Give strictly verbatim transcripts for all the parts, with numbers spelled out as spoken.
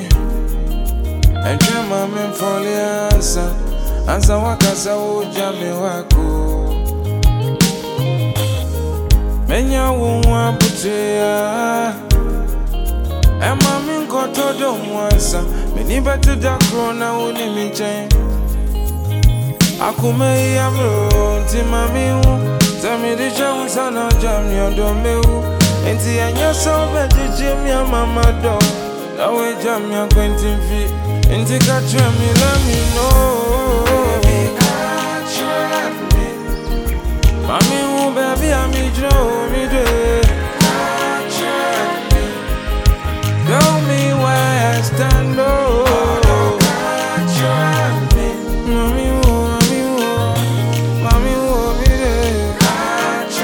and try my men for the answer. Answer what I saw, Jammy Wako. Menya won't want to and mammy got to do once. Many better that crona won't even change. Akume yamro, Timami, tell me the chance and I'll jam your domeo. And see, and you're so better, Jim, your mama dog. Now we jam your twenty feet. And take a tram, me, let me know. Baby, catch me. Mommy, oh, baby, I'm me, Joe, me, day. Catch me. Tell me where I stand, oh. Catch me. Mommy, oh, mommy, oh. Mommy, oh, me, day. Catch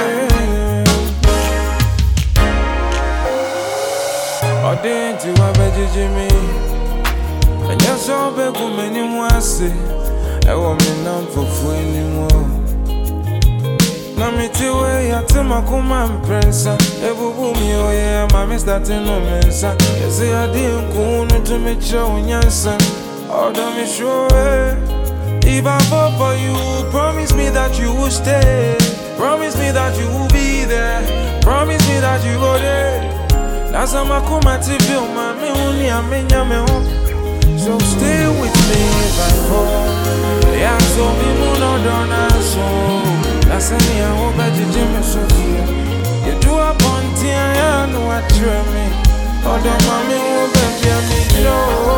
me. Oh, didn't you have a Jimmy? And you're so big for many more. Say, I want me now for food anymore. Now, me tell you, I tell my command pressa. Every woman, oh, yeah, my starting no mensa. You say, I didn't go to meet you on your son. Oh, don't be sure. If I fall for you, promise me that you will stay. Promise me that you will be there. Promise me that you go there. That's how my command to feel my me only I mean, so stay with me if I fall. Yeah, so me moon or don't so. That's any I hope that you do me so feel. You do a bunty, I know what you're me. Oh, the mommy will baby, I need you.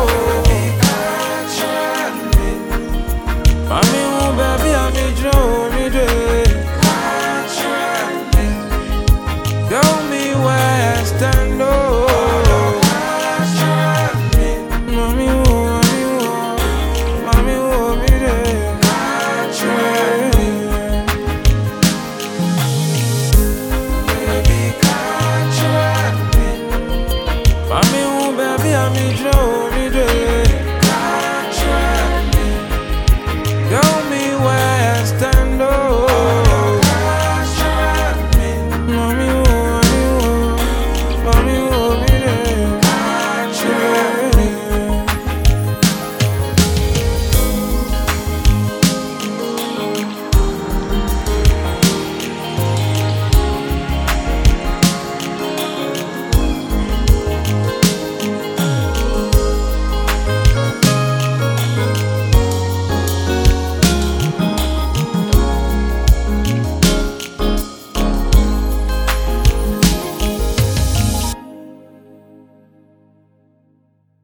Mommy will baby, I need you. Me do. Tell me where I stand, oh. Mommy, oh baby, I'm in trouble.